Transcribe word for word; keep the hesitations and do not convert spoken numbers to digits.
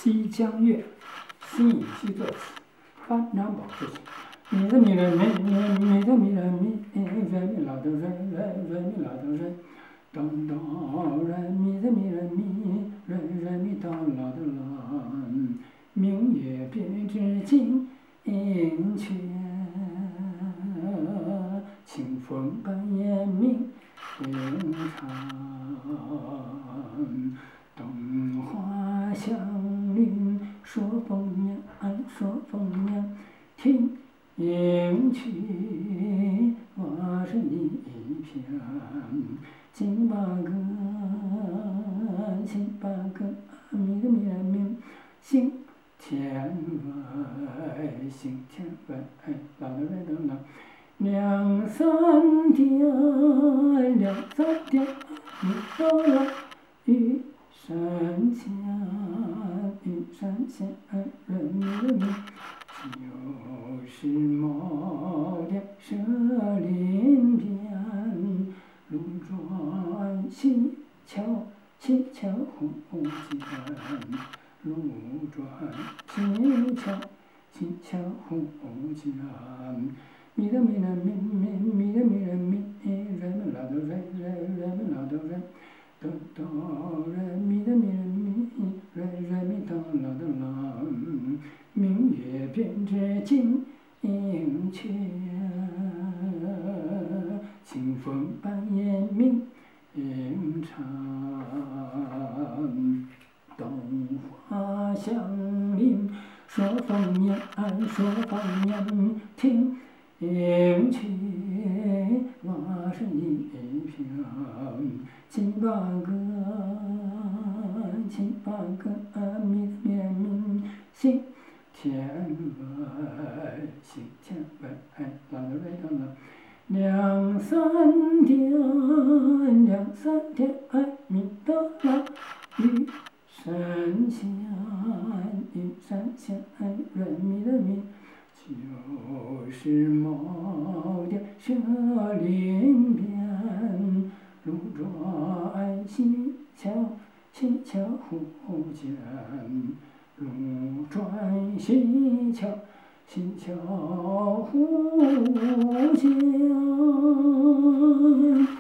西江月，辛乙烯作词，范良宝作曲。咪的咪来咪咪咪的咪来咪，来咪拉哆来来来咪拉哆来，哆哆来咪的咪来咪，来来咪哆拉哆啦。明月别枝惊阴泉，清风半夜明月长。东华祥林说丰年，说丰年，听影去我是一片。金巴歌，金巴歌，咪的咪来咪，心天外，心天外，啦啦啦啦啦。两三点，两三点，你到了玉山前，玉山前，人咪的咪，就是茅店社林边，路转溪桥，溪桥忽见，路转溪桥，溪桥忽见。咪的咪来咪咪咪的咪来咪，来咪拉哆来来来咪拉哆来，哆哆来咪的咪来咪，来来咪哆拉哆啦。明月便知金阴泉，清风半夜明月长。东华祥林说丰年，说丰年，听影去我是一片。金巴歌，金巴歌，咪咪咪，心天外，心天外，啦啦啦啦。两三点，两三点，咪哆啦，玉山前，玉山前，人咪的咪，就是茅店社林边，路转溪桥，溪桥忽见，路转溪桥，溪桥忽见。